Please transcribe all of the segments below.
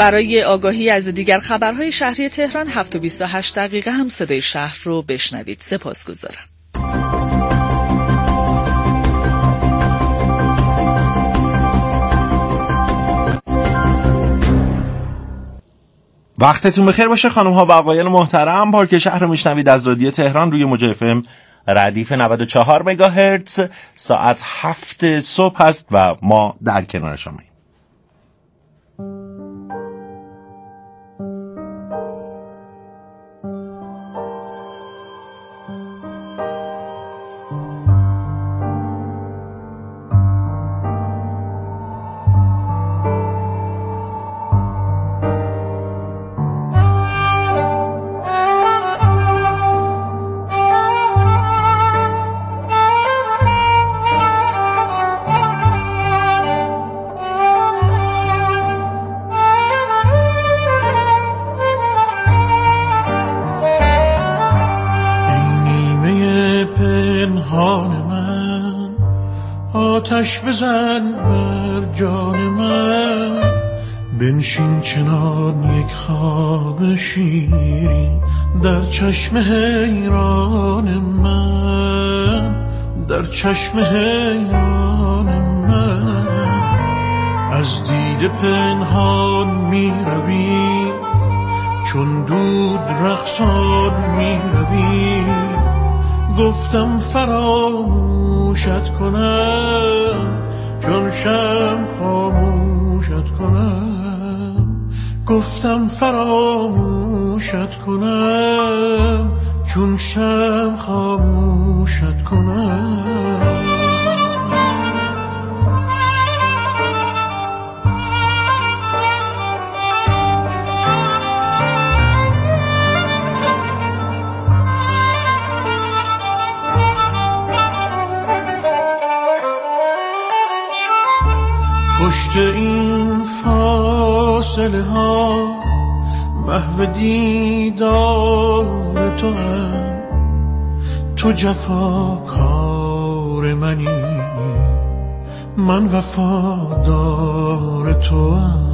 برای آگاهی از دیگر خبرهای شهری تهران 7 و 28 دقیقه هم صدای شهر رو بشنوید. سپاسگزارم. وقتتون بخیر باشه خانم ها و آقایان محترم. پارک شهر رو میشنوید از رادیو تهران روی موج FM ردیف 94 مگاهرتز. ساعت 7 صبح هست و ما در کنار شماییم. آتش بزن بر جان من، بنشین چنان یک خواب شیرین در چشم حیران من، در چشم حیران من. از دیده پنهان می روی، چون دود رقصان می روی. گفتم فراموشت کنم، چون شمع خاموشت کنم. گفتم فراموشت کنم، چون شمع خاموشت کنم. پشت این فاصله ها محو دیدار تو هم، تو جفاکار منی، من وفادار تو هم.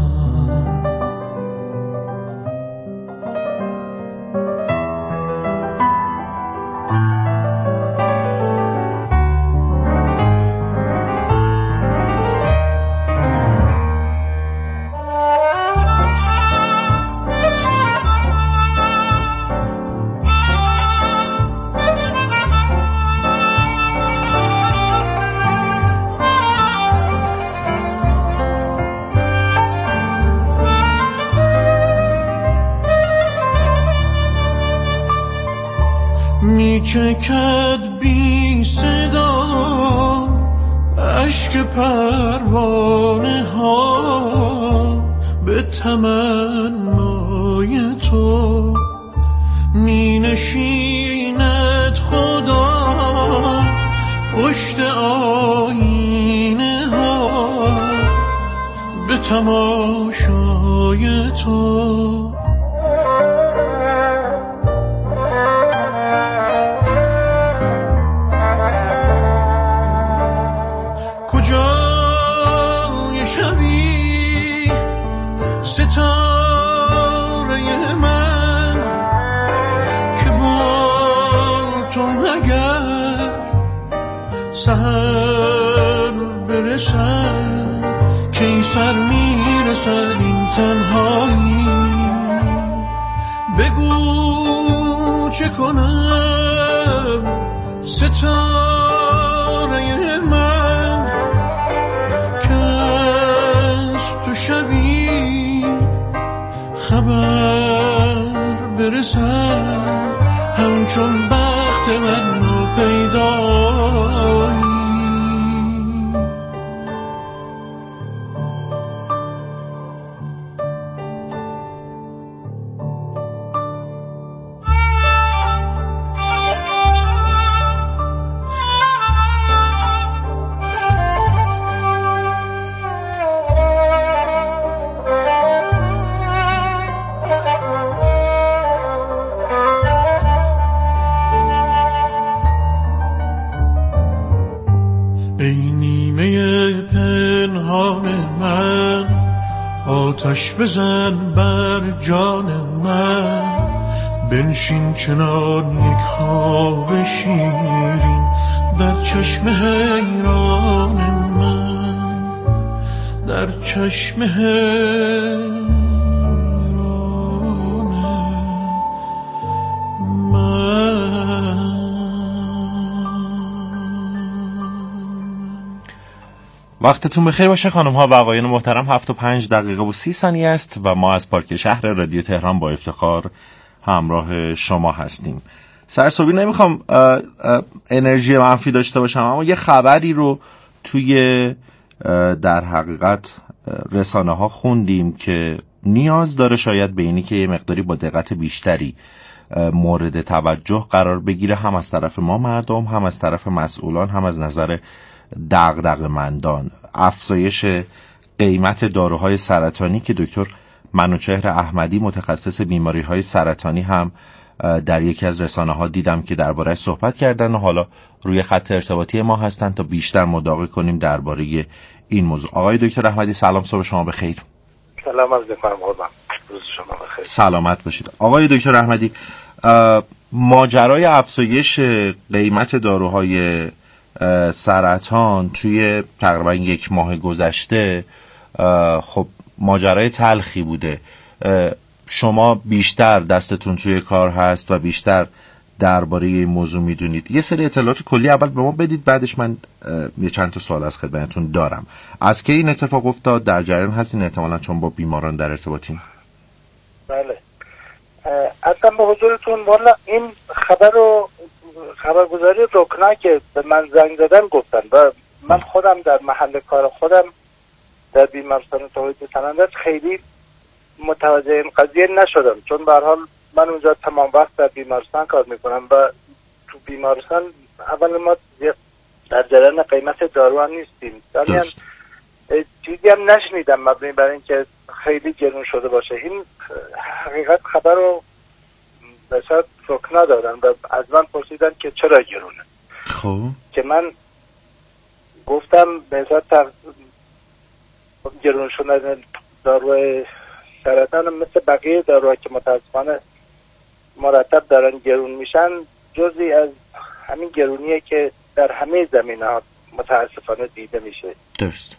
چکد بی صدا اشک پروانه ها به تمنای تو. می نشیند خدا پشت آینه ها به تماشای تو. ستاره من که با تو مگر سحر برسد، کی سر میرسد این تنهایی. بگو چه کنم ستاره من که از تو شبی خبر برسد، همچون بخت من پیدایی. آتش بزن بر جان من، بنشین چنان یک خواب شیرین در چشم حیران من، در چشم حیران من. وقتتون بخیر باشه خانم ها و آقایان محترم. 7:05 است و ما از پارک شهر رادیو تهران با افتخار همراه شما هستیم. سرصبحی نمیخوام انرژی منفی داشته باشم، اما یه خبری رو توی در حقیقت رسانه ها خوندیم که نیاز داره شاید به اینی که یه مقداری با دقت بیشتری مورد توجه قرار بگیره، هم از طرف ما مردم، هم از طرف مسئولان، هم از نظر دغدغه‌مندان. افزایش قیمت داروهای سرطانی که دکتر منوچهر احمدی متخصص بیماری‌های سرطانی هم در یکی از رسانه‌ها دیدم که درباره‌اش صحبت کردن و حالا روی خط ارتباطی ما هستن تا بیشتر مداقه کنیم درباره این موضوع. آقای دکتر احمدی سلام، صبح شما بخیر. سلام عرض می‌کنم قربان، روز شما بخیر. سلامت باشید. آقای دکتر احمدی، ماجرای افزایش قیمت داروهای سرطان توی تقریبا 1 ماه گذشته خب ماجرای تلخی بوده. شما بیشتر دستتون توی کار هست و بیشتر درباره این موضوع میدونید. یه سری اطلاعات کلی اول به ما بدید، بعدش من یه چند تا سوال از خدمتتون دارم. از کی این اتفاق افتاد؟ در جریان هستین احتمالاً چون با بیماران در ارتباطین؟ بله، اصلا به حضورتون والا این خبرگزاری رکنا که به من زنگ زدن گفتن و من خودم در محل کار خودم در بیمارستان توحید سنندج خیلی متوجه این قضیه نشدم، چون به هر حال من اونجا تمام وقت در بیمارستان کار میکنم و تو بیمارستان اول ما در جریان قیمت دارو هم نیستیم، ثانیاً چیزی هم نشنیدم مبنی بر اینکه خیلی گرون شده باشه. این حقیقت خبر رو بسیار رکنا دادن و از من پرسیدن که چرا گرونه. خب که من گفتم بسیار گرون شدن داروی سرطان مثل بقیه داروها که متاسفانه مرتب دارن گرون میشن، جزئی از همین گرونیه که در همه زمینه‌ها متاسفانه دیده میشه. درست.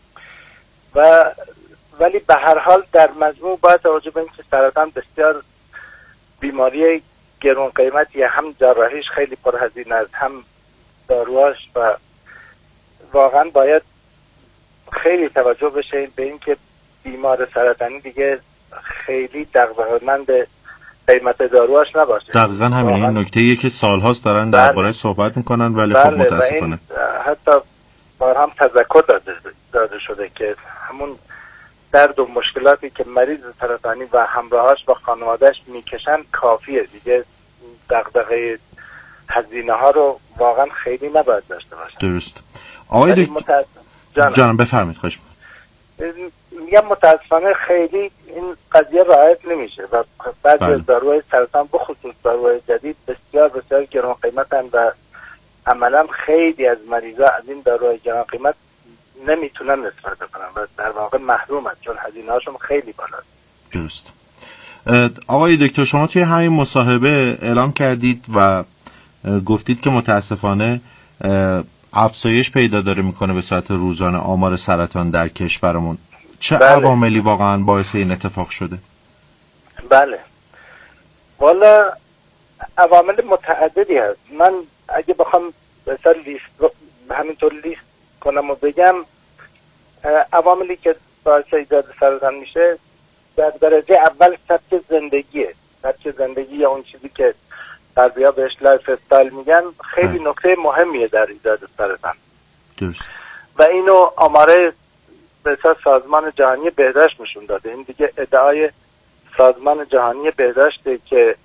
ولی به هر حال در مجموع باید توجه به اینکه سرطان بسیار بیماری گرون قیمتی، هم جراحیش خیلی پرهزینه است، هم داروهاش، و واقعا باید خیلی توجه بشه به اینکه بیمار سرطانی دیگه خیلی دغدغه‌مند قیمت داروهاش نباشه. دقیقاً همین این نکته‌ایه که سال‌هاست دارن درباره صحبت میکنن، ولی خب متاسفانه حتی بار هم تذکر داده شده که همون درد و مشکلاتی که مریض سرطانی و همراهاش و خانواده‌اش میکشن کافیه دیگه، دغدغه هزینه ها رو واقعا خیلی نباید داشته باشه. درست. آقای جانم بفرمایید. خواهش میگم متاسفانه خیلی این قضیه رعایت نمیشه و بعضی از داروهای سرطان بخصوص داروهای جدید بسیار بسیار گران قیمتن و عملا خیلی از مریضا از این داروهای گران قیمت نمیتونن استفاده کنن و در واقع محرومن، چون هزینه هاشون خیلی بالاست. درست. آقای دکتر، شما توی همین مصاحبه اعلام کردید و گفتید که متاسفانه افزایش پیدا داره میکنه به صورت روزانه آمار سرطان در کشورمون. چه عواملی واقعا باعث این اتفاق شده؟ بله والا عوامل متعددی هست. من اگه بخوام مثلا همینطور لیست کنم و بگم عواملی که باعث ایجاد سرطان میشه، در درجه اول سبک زندگیه. سبک زندگی یا اون چیزی که غربی‌ها بهش لایف استایل میگن خیلی نکته مهمیه در ایجاد سرطان. درست. و اینو آماره به سازمان جهانی بهداشت نشون داده. این دیگه ادعای سازمان جهانی بهداشته که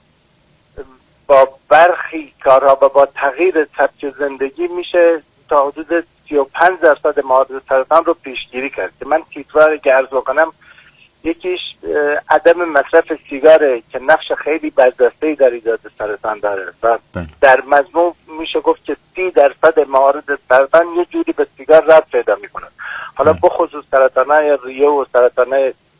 با برخی کارها و با تغییر سبک زندگی میشه تا حدود 35% موارد سرطان رو پیشگیری کرد. که من تیتروار که عرض بکنم، یکیش عدم مصرف سیگاره که نقش خیلی برجسته‌ای در ایجاد سرطان داره و در مجموع میشه گفت که 30% موارد سرطان یه جوری به سیگار ربط پیدا میکنه. حالا بخصوص سرطان‌های ریه و سرطان‌های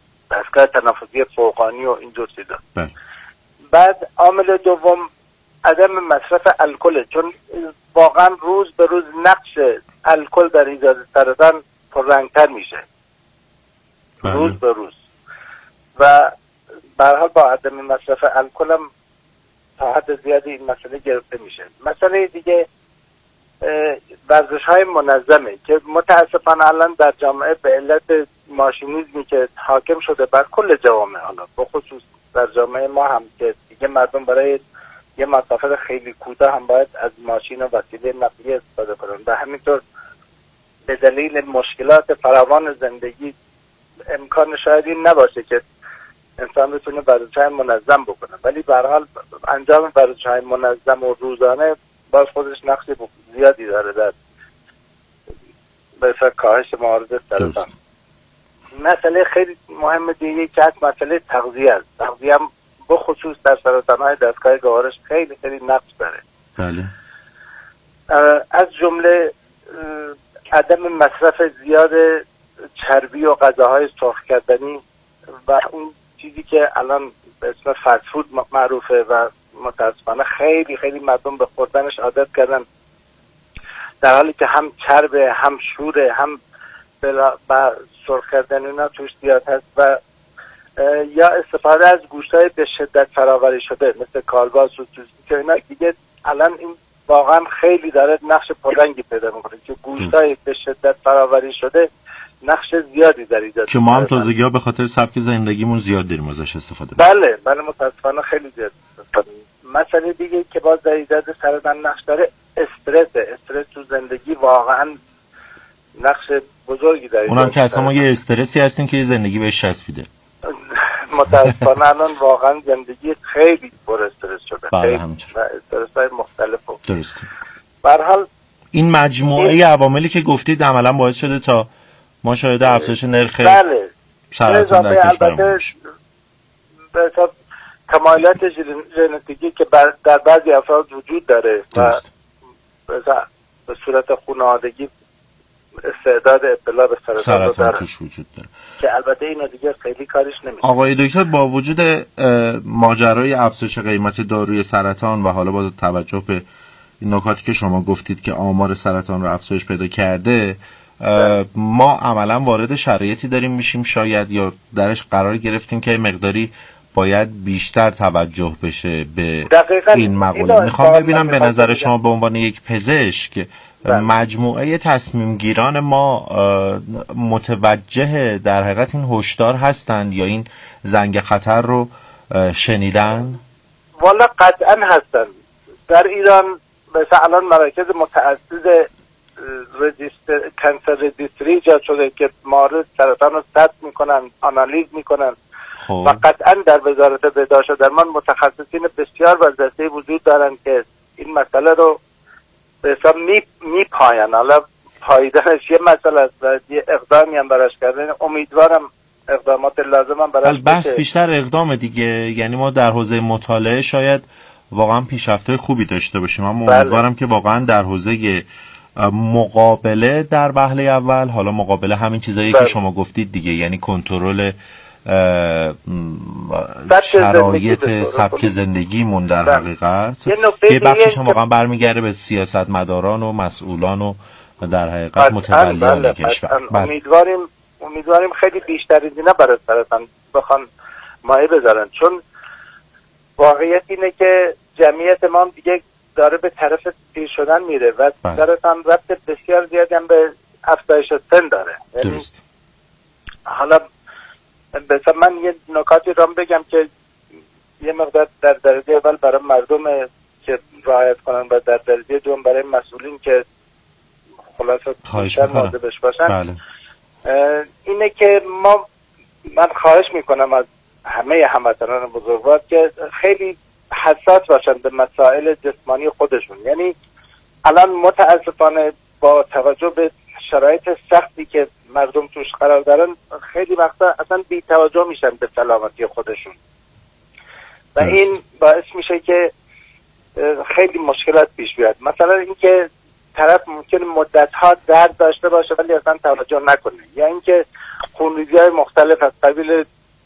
دستگاه تنفسی فوقانی و اینجور چیزا. بعد عامل دوم عدم مصرف الکل، چون واقعا روز به روز نقش الکل در ایجاد سرطان پررنگتر میشه روز به روز و به هر حال با عدم مصرف الکل هم تا حد زیادی این مسئله گرفته میشه. مسئله دیگه ورزش های منظمه که متاسفانه الان در جامعه به علت ماشینیزمی که حاکم شده بر کل جوامع، حالا بخصوص در جامعه ما هم که دیگه مردم برای یه مسافت خیلی کوتاه هم باید از ماشین و وسیله نقلیه استفاده کنن و همینطور به دلیل مشکلات فراوان زندگی امکان شاید این نباشه که انسان بتونه ورزش‌های منظم بکنه، ولی به هر حال انجام ورزش‌های منظم و روزانه باز خودش نقش زیادی داره در به کاهش موارد سرطان. مسئله خیلی مهم دیگه که مسئله تغذیه است. تغذیه هم بخصوص در سرطان‌های دستگاه گوارش خیلی خیلی نقش داره. بله. از جمله عدم مصرف زیاد چربی و غذاهای سرخ کردنی و اون چیزی که الان به اسم فست فود معروفه و متاسفانه خیلی خیلی مردم به خوردنش عادت کردن، در حالی که هم چربه، هم شوره، هم با سرخ کردن اینا توش زیاد هست و یا استفاده از گوشت‌های به شدت فراوری شده مثل کالباس و سوسیس که اینا دیگه الان این واقعا خیلی داره نقش پررنگی پیدا میکنه که گوشت‌های به شدت فراوری شده نقش زیادی در ایجاد که ما هم تازگی‌ها به خاطر سبک زندگیمون زیاد داریم ازش استفاده می‌کنیم. بله متاسفانه خیلی زیاد استفاده. مسئله دیگه که باز در ایجاد سرطان نقش داره استرس تو زندگی واقعا نقش بزرگی داره. اونم که اصلا ما یه استرسی هستیم که زندگی بهش چسبیده. متاسفانه الان واقعا زندگی خیلی پر استرس شده. بله همینطور. و استرس‌های مختلف. درسته. به هر حال این مجموعه عواملی که گفتید عملاً باعث شده تا ما شاهد افزایش نرخ سرطان در کشورمون باشیم. به حساب تمایلات ژنتیکی که در بعضی افراد وجود داره و به صورت خانوادگی استعداد ابتلا به سرطان داره توش وجود داره که البته اینو دیگه خیلی کارش نمیشه. آقای دکتر، با وجود ماجرای افزایش قیمت داروی سرطان و حالا با توجه به این نکاتی که شما گفتید که آمار سرطان رو افزایش پیدا کرده، ما عملا وارد شرایطی داریم میشیم شاید یا درش قرار گرفتیم که مقداری باید بیشتر توجه بشه به این مقوله. میخوام ببینم به نظر شما به عنوان یک پزشک مجموعه تصمیم گیران ما متوجه در حقیقت این هشدار هستند یا این زنگ خطر رو شنیدن؟ والا قطعا هستن. در ایران مثلا الان مراکز متعدد کانسر رجیستری ایجاد شده که مورد سرطان رو ثبت میکنن، آنالیز میکنن و قطعا در وزارت بهداشت و درمان متخصصین بسیار وزارتی وجود دارن که این مسئله رو به حساب میپاین. حالا پاییدنش یه مسئله است و یه اقدامی هم براش کردن. امیدوارم اقدامات لازم هم براش بس بیشتر اقدام دیگه، یعنی ما در حوزه مطالعه شاید واقعا پیشرفت‌های خوبی داشته باشیم، اما امیدوارم که واقعا در حوزه مقابله در وهله اول، حالا مقابله همین چیزایی که شما گفتید دیگه، یعنی کنترل شرایط سبک زندگیمون در حقیقت یه بخشش هم واقعا برمیگرده به سیاستمداران و مسئولان و در حقیقت متولیان کشور. امیدواریم خیلی بیشتر از اینا برای سرطان بخوان مایه بذارن، چون واقعیت اینه که جمعیت ما دیگه داره به طرف پیر شدن میره و سرطان ربط بسیار زیادی هم به افزایش سن داره. یعنی حالا مثلا من یه نکاتی رو بگم که یه مقدار در درجه اول برای مردم که رعایت کنن و در درجه دوم برای مسئولین که خلاصه بیشتر مواظبش باشن. بله. اینه که من خواهش میکنم از همه هموطنان بزرگوار که خیلی حساس باشن به مسائل جسمانی خودشون. یعنی الان متاسفانه با توجه به شرایط سختی که مردم توش قرار دارن خیلی وقتا اصلا بی توجه میشن به سلامتی خودشون و این باعث میشه که خیلی مشکلات پیش بیاد. مثلا اینکه طرف ممکن مدت‌ها درد داشته باشه ولی اصلا توجه نکنه، یا اینکه خونریزی‌های مختلف از قبیل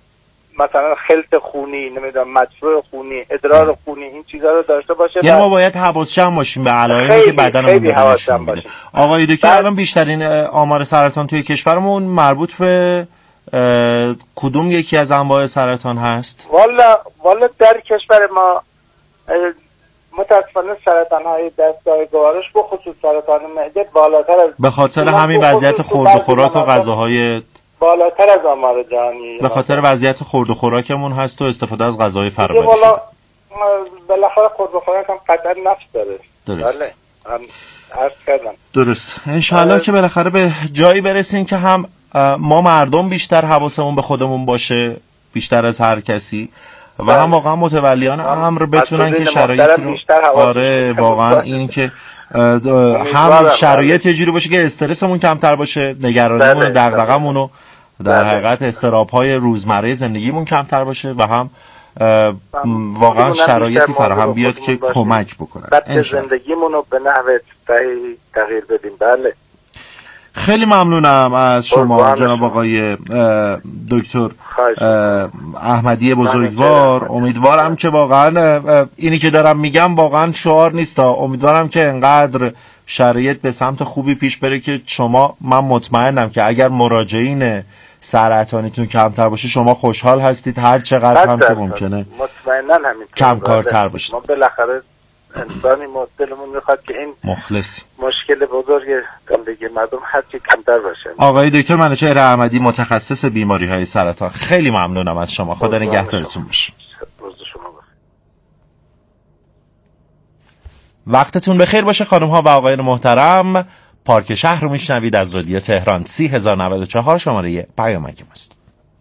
مثلا خلط خونی، نمیدونم مجروح خونی، ادرار خونی، این چیزا رو داشته باشه. یعنی ما باید حواس جمع باشیم به علائمی که بدنمون داره نشون میده. آقای دکتر الان بیشترین آمار سرطان توی کشورمون مربوط به کدوم یکی از انواع سرطان هست؟ والا در کشور ما متاسفانه سرطان‌های دستگاه گوارش به خصوص سرطان معده بالاتر از، به خاطر همین وضعیت خورد و خوراک و غذاهای بالاتر از آمار جهانی، به خاطر وضعیت خورد و خوراکمون هست و استفاده از غذای فرآوری. بالاخره خورد و خوراک هم قطعا نفس داره. درست. عرض کردم. درست. انشالله که بالاخره به جایی برسیم که هم ما مردم بیشتر حواسمون به خودمون باشه، بیشتر از هر کسی، و هم واقعا متولیان امر بتونن که شرایطی رو، آره واقعا این که هم شرایط یه جوری باشه که استرسمون کمتر باشه، نگرانیمون و دغدغه‌مون و در حقیقت اضطراب‌های روزمره زندگیمون کمتر باشه، و هم واقعا شرایطی فراهم بیاد که کمک بکنن سطح زندگیمون رو به نحو تغییر بدیم. بله خیلی ممنونم از شما جناب آقای دکتر احمدی بزرگوار. امیدوارم که واقعا اینی که دارم میگم واقعا شعار نیست، امیدوارم که انقدر شرایط به سمت خوبی پیش بره که من مطمئنم که اگر مراجعین سرطانیتون کمتر باشه شما خوشحال هستید، هر چقدر هم که ممکنه مطمئناً همین کم کارتر باشید. ما بالاخره انسانی دلمون میخواد که این مخلصی مشکل بزرگ زندگی مردم هرچی کمتر باشه. آقای دکتر منوچهر احمدی متخصص بیماری‌های سرطان، خیلی ممنونم از شما. خدا نگهدارتون باشه. وقتتون بخیر باشه خانم‌ها و آقایان محترم. پارک شهر رو میشنوید از رادیو تهران. 30,094 شماره پیامک ماست.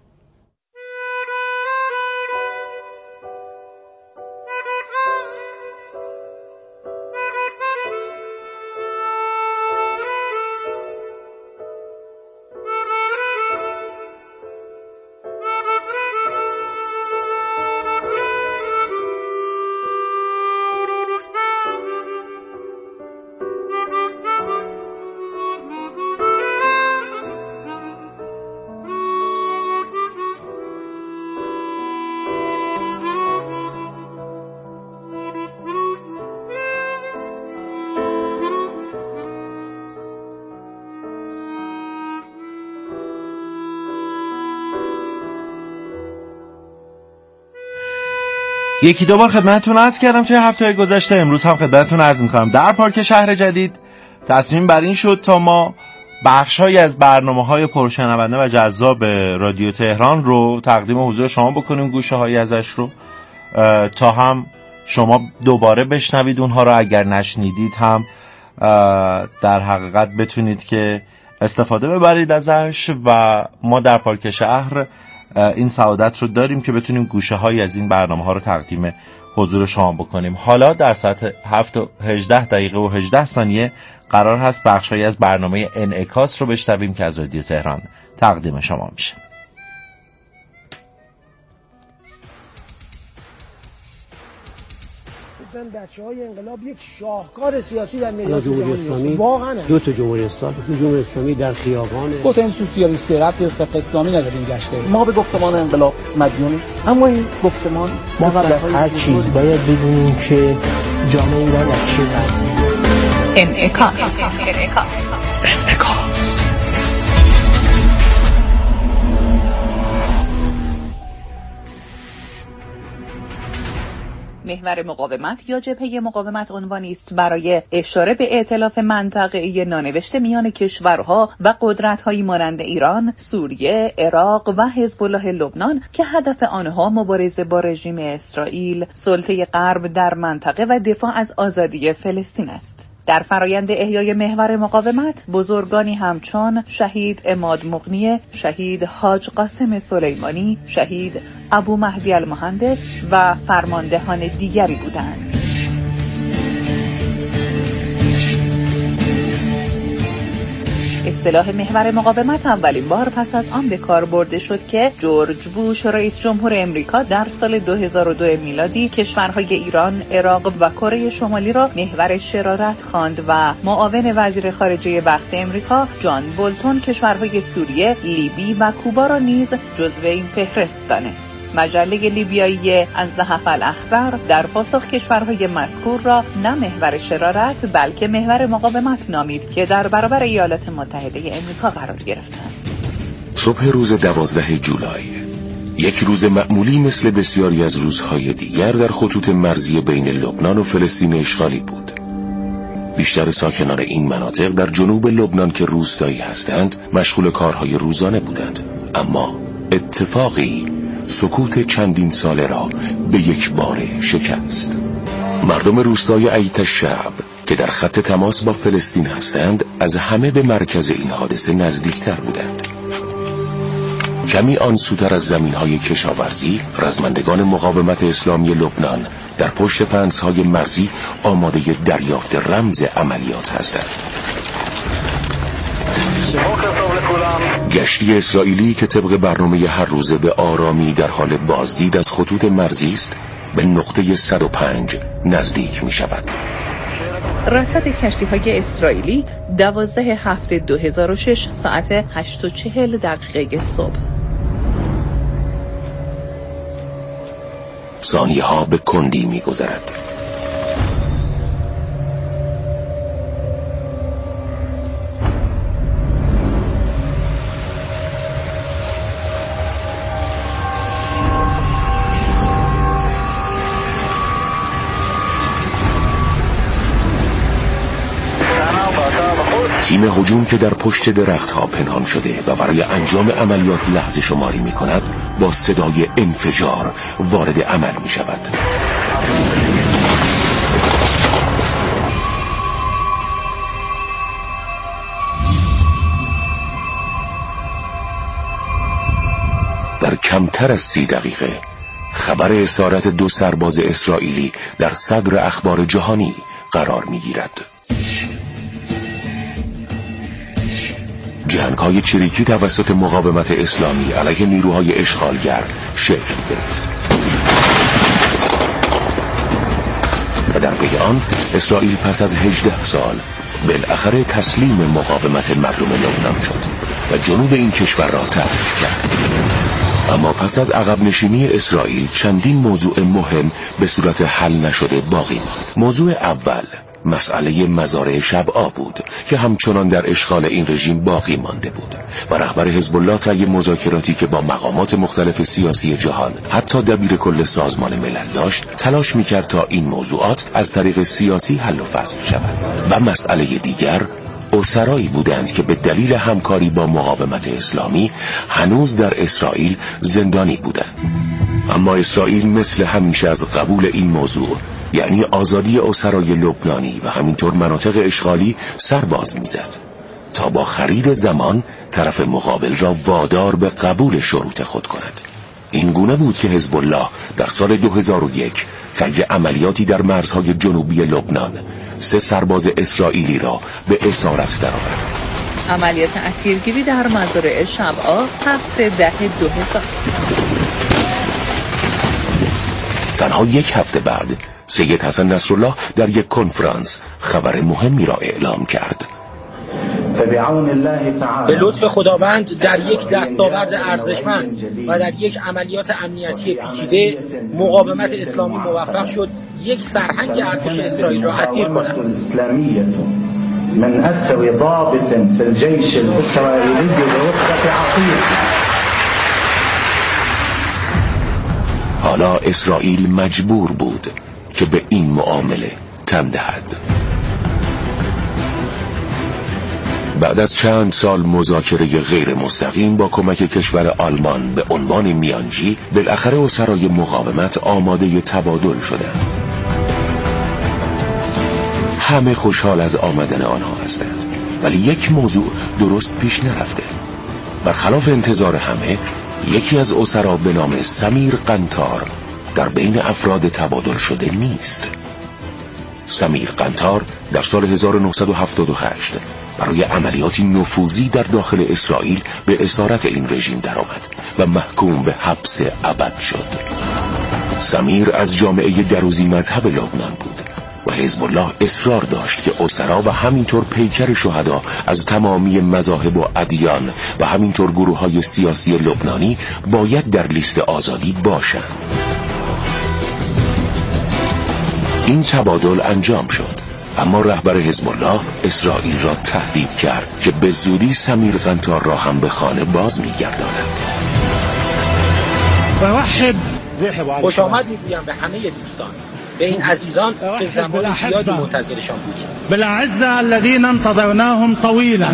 یکی دو بار خدمتتون عرض کردم توی هفته گذشته، امروز هم خدمتتون عرض می‌کنم در پارک شهر جدید تصمیم بر این شد تا ما بخش‌هایی از برنامه‌های پرشنونده و جذاب رادیو تهران رو تقدیم حضور شما بکنیم، گوشه‌هایی ازش رو، تا هم شما دوباره بشنوید اونها رو، اگر نشنیدید هم در حقیقت بتونید که استفاده ببرید ازش. و ما در پارک شهر این سعادت رو داریم که بتونیم گوشه‌هایی از این برنامه‌ها رو تقدیم حضور شما بکنیم. حالا در ساعت 7:18:18 قرار هست بخشایی از برنامه انعکاس رو بشنویم که از رادیو تهران تقدیم شما میشه. بچه‌های انقلاب یک شاهکار سیاسی در میدان جمهوری اسلامی واقعا دو تا جمهوری اسلامی در خیابان گفتن سوسیالیستی ربطی به فقه اسلامی نداره این گشته. ما به گفتمان انقلاب مدیونیم، اما این گفتمان ما قبل از هر چیز باید بدونیم که جامعه ایران در چه وضعیه. انعکاس. محور مقاومت یا جبهه مقاومت عنوانی است برای اشاره به ائتلاف منطقه‌ای نانوشته میان کشورها و قدرت‌هایی مانند ایران، سوریه، عراق و حزب الله لبنان که هدف آنها مبارزه با رژیم اسرائیل، سلطه غرب در منطقه و دفاع از آزادی فلسطین است. در فرایند احیای محور مقاومت بزرگانی همچون شهید عماد مغنی، شهید حاج قاسم سلیمانی، شهید ابو مهدی المهندس و فرماندهان دیگری بودند. اصطلاح محور مقاومت اولین بار پس از آن به کار برده شد که جورج بوش رئیس جمهور امریکا در سال 2002 میلادی کشورهای ایران، عراق و کره شمالی را محور شرارت خواند و معاون وزیر خارجه وقت امریکا جان بولتون کشورهای سوریه، لیبی و کوبا را نیز جزو این فهرست دانست. مجله لیبیایی الصحف الاخضر در پاسخ کشورهای مذکور را نه محور شرارت بلکه محور مقاومت نامید که در برابر ایالات متحده آمریکا قرار گرفتند. صبح روز 12 جولای، یک روز معمولی مثل بسیاری از روزهای دیگر در خطوط مرزی بین لبنان و فلسطین اشغالی بود. بیشتر ساکنان این مناطق در جنوب لبنان که روستایی هستند مشغول کارهای روزانه بودند، اما اتفاقی سکوت چندین ساله را به یک باره شکست. مردم روستای عیت الشعب که در خط تماس با فلسطین هستند از همه به مرکز این حادثه نزدیکتر بودند. کمی آن سوتر از زمین‌های کشاورزی، رزمندگان مقاومت اسلامی لبنان در پشت فنس‌های مرزی آماده دریافت رمز عملیات هستند. گشتی اسرائیلی که طبق برنامه هر روزه به آرامی در حال بازدید از خطوط مرزی است، به نقطه 105 نزدیک می شود. رصد کشتی‌های اسرائیلی 12/7/2006 ساعت 8:40 صبح. ثانیه ها به کندی می گذرد. تیم هجوم که در پشت درختها پنهان شده و برای انجام عملیات لحظه شماری می کند با صدای انفجار وارد عمل می شود. در کمتر از 30 دقیقه خبر اسارت 2 سرباز اسرائیلی در صدر اخبار جهانی قرار می گیرد. جنگ‌های چریکی توسط مقاومت اسلامی علیه نیروهای اشغالگر شکل گرفت و در پی آن اسرائیل پس از 18 سال بالاخره تسلیم مقاومت مردم لبنان شد و جنوب این کشور را ترک کرد. اما پس از عقب نشینی اسرائیل چندین موضوع مهم به صورت حل نشده باقی ماند. موضوع اول مسئله مزارع شبعا بود که همچنان در اشغال این رژیم باقی مانده بود و رهبر حزب الله طی مذاکراتی که با مقامات مختلف سیاسی جهان حتی دبیر کل سازمان ملل داشت تلاش میکرد تا این موضوعات از طریق سیاسی حل و فصل شود. و مسئله دیگر اسرایی بودند که به دلیل همکاری با مقاومت اسلامی هنوز در اسرائیل زندانی بودند. اما اسرائیل مثل همیشه از قبول این موضوع، یعنی آزادی اسرای لبنانی و همینطور مناطق اشغالی، سرباز میزد تا با خرید زمان طرف مقابل را وادار به قبول شروط خود کند. این گونه بود که حزب الله در سال 2001 طی عملیاتی در مرزهای جنوبی لبنان 3 سرباز اسرائیلی را به اسارت درآورد. عملیات اسیرگیری در مزارع شبعا 7/10/2000. تنها 1 هفته بعد سید حسن نصرالله در یک کنفرانس خبر مهمی را اعلام کرد. به لطف خداوند در یک دستاورد ارزشمند و در یک عملیات امنیتی پیچیده مقاومت اسلامی موفق شد یک سرهنگ ارتش اسرائیل را اسیر کند. من اسر ضابط في الجيش الاسرائيلي بوقفة عقيم. حالا اسرائیل مجبور بود که به این معامله تن دهد. بعد از چند سال مذاکره غیر مستقیم با کمک کشور آلمان به عنوان میانجی، بالاخره اسرای مقاومت آماده تبادل شدند. همه خوشحال از آمدن آنها هستند، ولی یک موضوع درست پیش نرفته. برخلاف انتظار همه، یکی از اسرا به نام سمیر قنطار در بین افراد تبادل شده نیست. سمیر قنطار در سال 1978 برای عملیاتی نفوذی در داخل اسرائیل به اسارت این رژیم درآمد و محکوم به حبس ابد شد. سمیر از جامعه دروزی مذهب لبنان بود و حزب الله اصرار داشت که اسرا و همینطور پیکر شهدا از تمامی مذاهب و ادیان و همینطور گروه‌های سیاسی لبنانی باید در لیست آزادی باشند. این تبادل انجام شد، اما رهبر حزب الله اسرائیل را تهدید کرد که به زودی سمیر قنطار را هم به خانه باز می‌گرداند. خوش آمد میگویم به همه دوستان، به این عزیزان که زمان زیادی منتظرشان بودیم. بالاعزة الذين انتظرناهم طويلا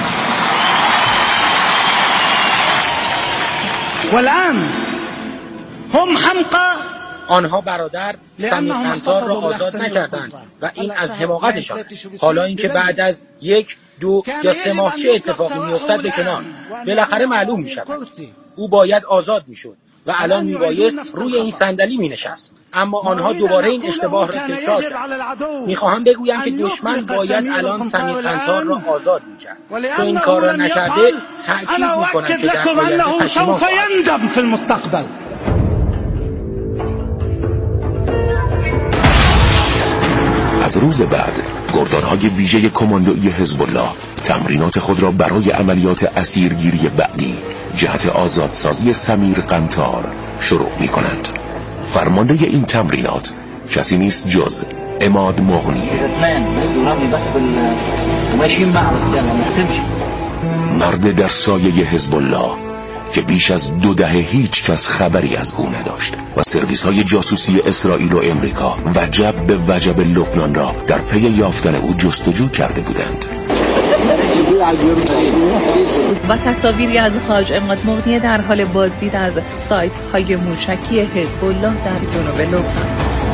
والآن هم حمقى. آنها برادر سمیر قنطار را آزاد نکردند و این از حماقتشان. حالا اینکه بعد از 1، 2 یا 3 ماه چه اتفاقی میافتد به کنار، بالاخره معلوم میشود. او باید آزاد میشد و الان میبایست روی این صندلی مینشست، اما آنها دوباره این اشتباه را تکرار کردند. میخواهم بگویم که دشمن باید الان سمیر قنطار را آزاد میکرد. چون این کار را نکرده تأکید میکنند که در آینده پشیمان خواهد. از روز بعد گردانهای ویژه کماندویی حزب الله تمرینات خود را برای عملیات اسیرگیری بعدی جهت آزادسازی سمیر قنطار شروع می کنند. فرمانده این تمرینات کسی نیست جز عماد مغنیه، مرد در سایه حزب الله که بیش از 2 دهه هیچ کس خبری از او نداشت و سرویس های جاسوسی اسرائیل و امریکا وجب به وجب لبنان را در پی یافتن او جستجو کرده بودند. و تصاویری از حاج عماد مغنیه در حال بازدید از سایت های موشکی حزب الله در جنوب لبنان.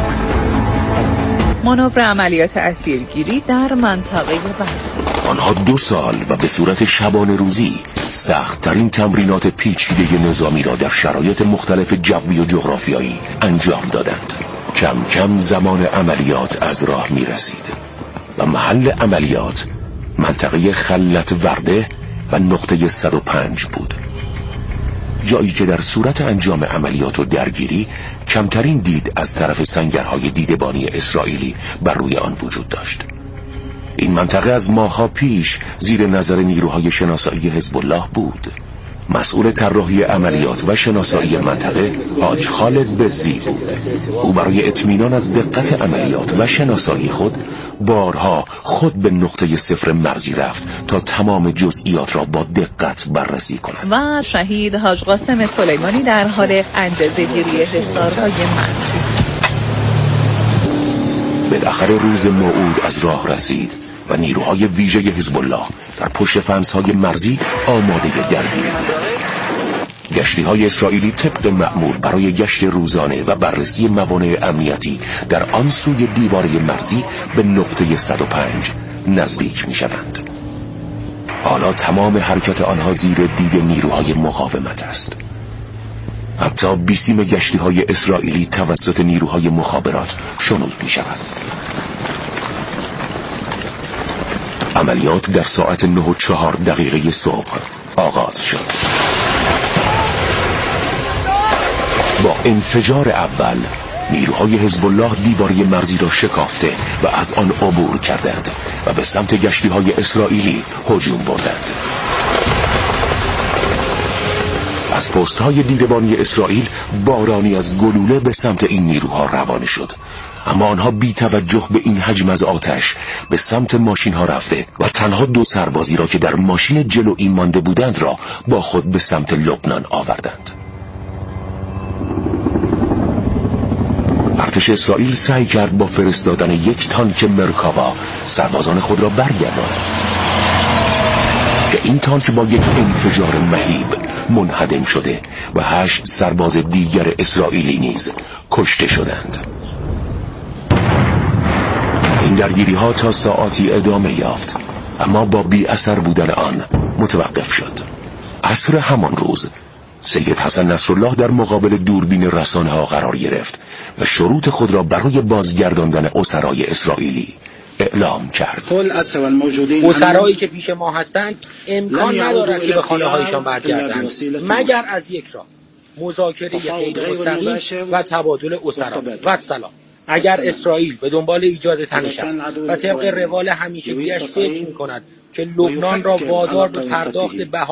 مانور عملیات اسیرگیری در منطقه برفی. آنها 2 سال و به صورت شبانه روزی سخت‌ترین تمرینات پیچیده نظامی را در شرایط مختلف جوی و جغرافیایی انجام دادند. کم کم زمان عملیات از راه می رسید و محل عملیات منطقه خلت ورده و نقطه 105 بود، جایی که در صورت انجام عملیات و درگیری کمترین دید از طرف سنگرهای دیدبانی اسرائیلی بر روی آن وجود داشت. این منطقه از ماه‌ها پیش زیر نظر نیروهای شناسایی حزب الله بود. مسئول طراحی عملیات و شناسایی منطقه حاج خالد بزی بود. او برای اطمینان از دقت عملیات و شناسایی خود بارها خود به نقطه 0 مرزی رفت تا تمام جزئیات را با دقت بررسی کند. و شهید حاج قاسم سلیمانی در حال اندازه‌گیری حصارهای مرزی. بالاخره روز موعود از راه رسید و نیروهای ویژه حزب الله در پشت فنس‌های مرزی آماده درگیری بودند. گشتی‌های اسرائیلی طبق معمول برای گشت روزانه و بررسی موانع امنیتی در آن سوی دیواره مرزی به نقطه 105 نزدیک می‌شوند. حالا تمام حرکت آنها زیر دید نیروهای مقاومت است. حتی بیسیم گشتی‌های اسرائیلی توسط نیروهای مخابرات شنود می‌شود. عملیات در ساعت 9:04 صبح آغاز شد. با انفجار اول نیروهای حزب الله دیواره مرزی را شکافته و از آن عبور کردند و به سمت گشتی‌های اسرائیلی هجوم بردند. از پست‌های دیدبانی اسرائیل بارانی از گلوله به سمت این نیروها روانه شد، اما آنها بی توجه به این حجم از آتش به سمت ماشین ها رفته و تنها 2 سربازی را که در ماشین جلویی مانده بودند را با خود به سمت لبنان آوردند. ارتش اسرائیل سعی کرد با فرستادن 1 تانک مرکاوا سربازان خود را برگرداند که این تانک با یک انفجار مهیب منهدم شده و 8 سرباز دیگر اسرائیلی نیز کشته شدند. این درگیری ها تا ساعاتی ادامه یافت، اما با بی اثر بودن آن متوقف شد. عصر همان روز سید حسن نصرالله در مقابل دوربین رسانه ها قرار گرفت و شروط خود را برای بازگرداندن اسرای اسرائیلی اعلام کرد. اسرایی که پیش ما هستند امکان ندارد که به خانه هایشان برگردند مگر از یک راه: مذاکره غیر مستقیم و تبادل اسرا و سلام. اگر اسرائیل به دنبال ایجاد تنش است و طبق روال همیشگی‌اش فکر می‌کند که لبنان را وادار به پرداخت